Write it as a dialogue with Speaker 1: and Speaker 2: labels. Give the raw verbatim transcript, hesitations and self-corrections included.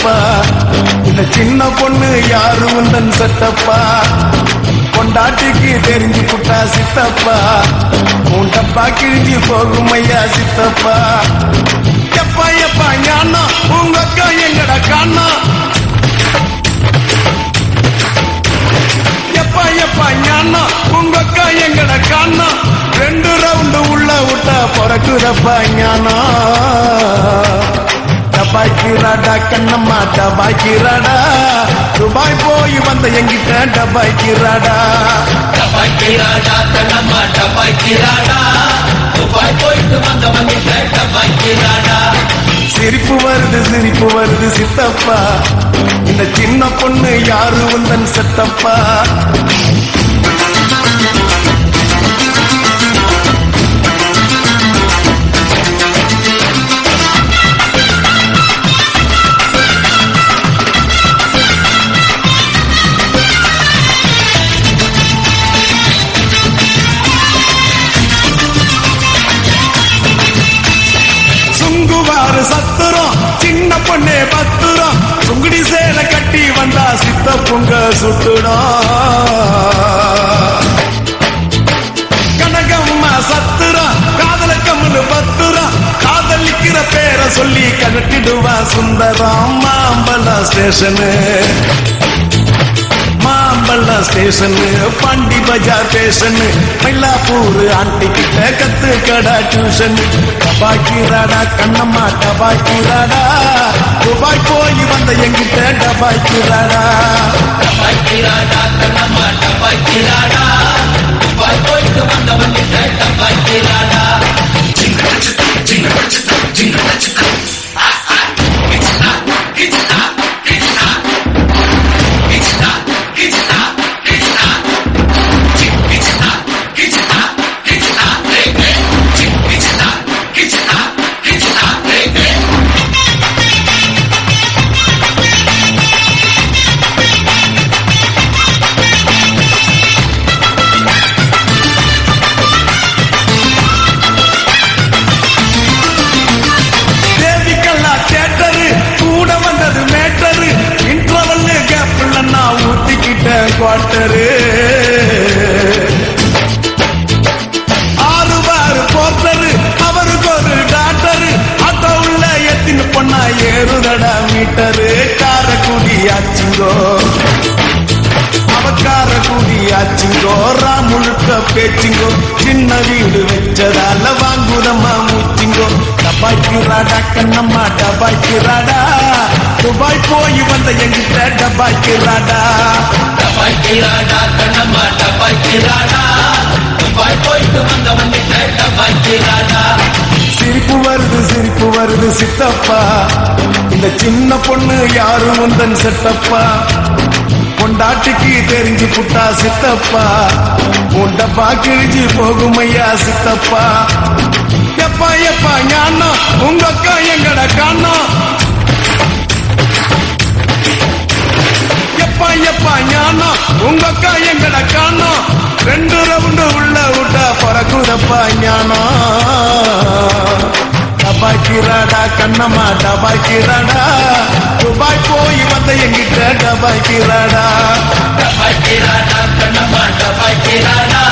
Speaker 1: சித்தப்பா இந்த சின்ன பொண்ணு யாரு உந்தன் சட்டப்பா கொண்டாட்டிக்கு தெரிஞ்சு புட்டா சித்தப்பா உண்டப்பா கிழிஞ்சு போகும் ஐயா சித்தப்பா எப்பா எப்பா ஞானா உங்க அக்கா எங்கட காணா எப்பா எப்பா ஞானா உங்க அக்கா எங்கட காணா ரெண்டு ரவுண்டு உள்ள விட்டா பிறக்குறப்பா ஞானா டபாய்க்கிறாடா கண்ணம்மா டபாய்க்கிறாடா துபாய் போய் வந்த எங்கிட்ட டபாய்க்கிறாடா
Speaker 2: டபாய்க்கிறாடா கண்ணம்மா டபாய்க்கிறாடா துபாய் போயிட்டு வந்த வங்கிட்ட டபாய்க்கிறாடா
Speaker 1: சிரிப்பு வருது சிரிப்பு வருது சித்தப்பா இந்த சின்ன பொண்ணு யாரு உந்தன் சட்டப்பா சத்துரம் சின்ன பொண்ணே பத்துரம் சுங்குடி சேலை கட்டி வந்தா சித்த பொங்க சுட்டுடும் கனகம்மா சத்துரம் காதல கம்மனு பத்துரம் காதலிக்கிற பேரை சொல்லி கனட்டிடுவா சுந்தரம் மாம்பழம் ஸ்டேஷனு மாம்பழம் station Pondy Bazaar station Mylapore aunty கிட்ட கத்து கடா டியூஷன் டபாய்க்கிறாடா கண்ணம்மா டபாய்க்கிறாடா துபாய் போய் வந்த எங்கிட்ட டபாய்க்கிறாடா
Speaker 2: டபாய்க்கிறாடா கண்ணம்மா டபாய்க்கிறாடா துபாய் போயிட்டு வந்த வங்கிட்ட டபாய்க்கிறாடா
Speaker 1: குவார்டரு ஆறு பாரு போர்ட்டரு அவருக்கு ஒரு டாக்டரு ஆட்டோ உள்ள எத்தின்னு பொண்ணா ஏறுதடா மீட்டரு காரக்குடி ஆச்சுங்கோ அவக்கார குடி ஆச்சுங்கோ ராமுழுக்க பேச்சுங்கோ சின்ன வீடு வச்சதால வாங்குதம்மா மூச்சிங்கோ டபாய்க்கிறாடா கண்ணம்மா டபாய்க்கிறாடா துபாய் போய் வந்த எங்கிட்ட டபாய்க்கிறாடா
Speaker 2: டபாய்க்கிறாடா கண்ணம்மா டபாய்க்கிறாடா துபாய் போயிட்டு வந்த வங்கிட்ட டபாய்க்கிறாடா
Speaker 1: சிரிப்பு வருது சிரிப்பு வருது சித்தப்பா இந்த சின்ன பொண்ணு யாரு உந்தன் செட்டப்பா கொண்டாட்டிக்கு தெரிஞ்சு புட்டா சித்தப்பா உண்டப்பா கிழிஞ்சு போகும் ஐயா சித்தப்பா எப்பா எப்பா ஞானா உங்க அக்கா எங்கட காணா எப்பா எப்பா ஞானா உங்க அக்கா எங்கட காணா ரெண்டு ரவுண்டு உள்ள விட்டா பறக்குதப்பா ஞானா டபாய்க்கிறாடா கண்ணம்மா டபாய்க்கிறாடா துபாய் போய் வந்த எங்கிட்ட டபாய்க்கிறாடா
Speaker 2: டபாய்க்கிறாடா கண்ணம்மா டபாய்க்கிறாடா